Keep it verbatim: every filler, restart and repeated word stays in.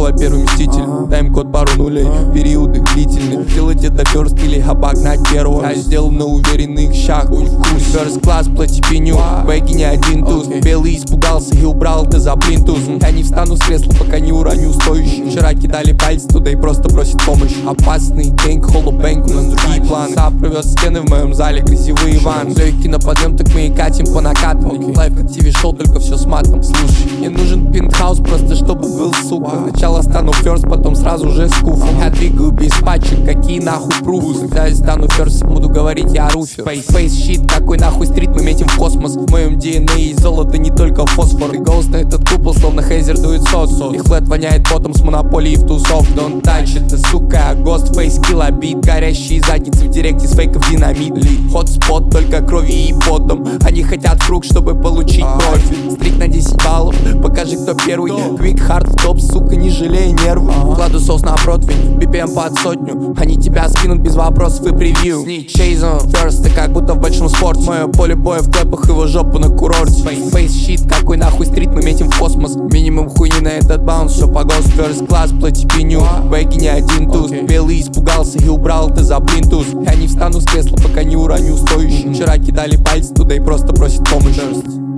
Пришел первый мститель, тайм-код пару нулей, периоды длительные. Сделать это first или обогнать первого. Я сделал на уверенных шаг, first class, плати пеню, бэги не один туз. Белый испугался и убрал это за плинтус. Я не встану с кресла, пока не уроню стоящий. Вчера кидали пальцы туда и просто просит помощь. Опасный гэнг, холлобэнк, у нас другие планы. Сап провез стены в моем зале, красивый Иван. Легкий на подъем, так мы и катим по накатанной. Лайф как ти ви шоу, только все с матом. Слушай, мне нужен пентхаус, просто чтобы был, сука. Сначала стану ферст, потом сразу же с куфом. Я двигаю без пачек, какие нахуй пруфы. Когда я стану ферст, буду говорить, я руфер. Space, space shit, какой нахуй стрит, мы метим в космос. В моем ди эн эй золото, не только фосфор. И гоус на этот купол, словно хейзер дует соцу. Их флэт воняет потом с монополией в тусов. Don't touch это, сука, гост, фейс, килобит. Горящие задницы в директе с фейков динамит. Хотспот, только кровью и потом. Они хотят круг, чтобы получить профит. Стрик на десять баллов, покажи, кто первый. Quick hard в топ, сука, не жалея нервы. Кладу соус на противень, би пи эм под сотню. Они тебя скинут без вопросов и превью. Чейзон, first, ты как будто в большом спорте. Мое поле боя в клэпах, его жопу на курорте. Face shit, какой нахуй стрит, мы метим в космос. Минимум хуйни на этот баунс, все по госту. First class, плати пеню, бэги не один туз. Белый испугался и убрал это за плинтус. Я не встану с кресла, пока не уроню стоящий. Вчера кидали пальцы туда и просто просит помощь.